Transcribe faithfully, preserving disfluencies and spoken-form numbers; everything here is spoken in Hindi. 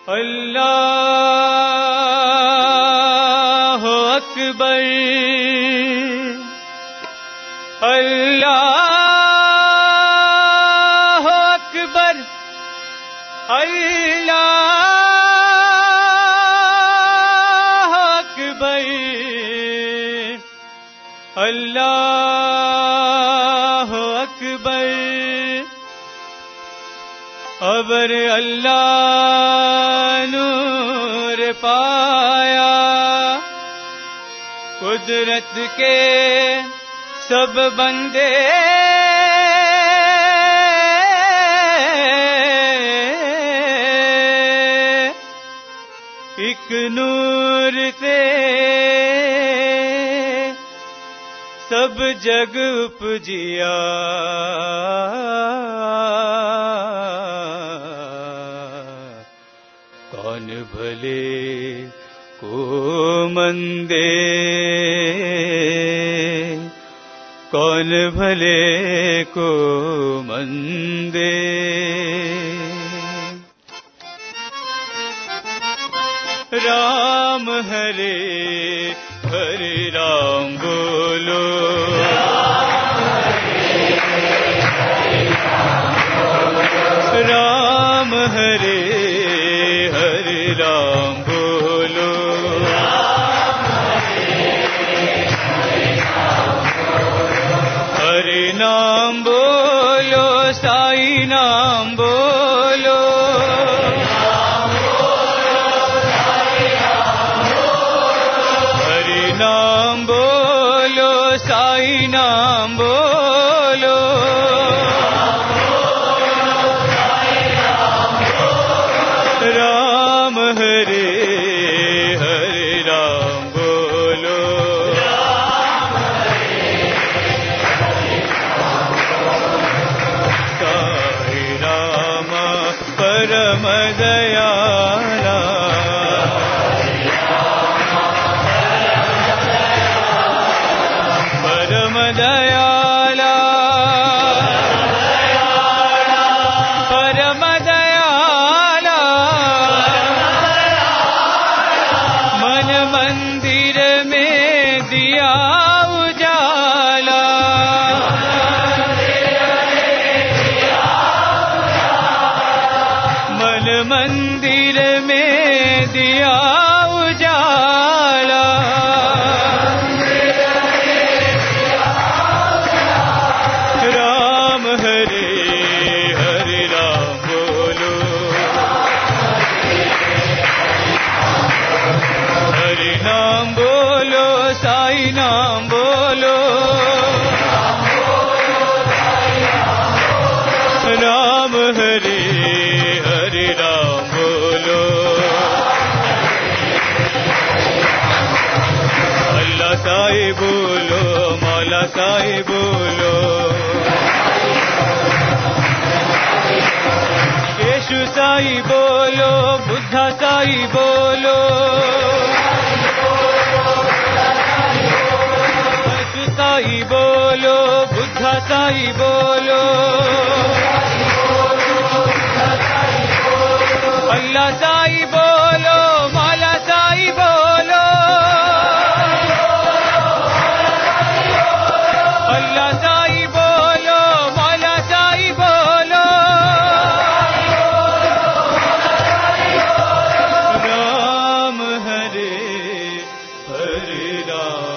अल्लाह अकबर, अल्लाह अकबर, अल्लाह अकबर, अल्लाह अकबर। अबर अल्लाह नूर पाया, कुदरत के सब बंदे एक नूर से सब जग उपजिया। कौन भले को मंदे, कौन भले को मंदे। राम हरे हरे राम बोलो, राम हरे हरे राम बोलो, हरे नाम बोलो, साई नाम बोलो, हरे नाम बोलो, साई नाम बोलो, राम हरे हरे राम बोलो, साई रामा परम दयाला, परम दयाला, परम दयाला, मन मंदिर में दिया उजाला, मन मंदिर में दिया उजाला, राम हरे हरे राम बोलो, हरे नाम बोलो, साई नाम बोलो, राम हरे हरे राम बोलो, अल्लाह साई बोलो, मौला साई बोलो, येशु साई बोलो, बुद्धा साई बोलो, येशु साई बोलो, बुद्धा साई बोलो, अल्लाह साई बोलो, मौला साई बोलो, अल्लाह साई बोलो, मौला साई बोलो, राम हरे हरे राम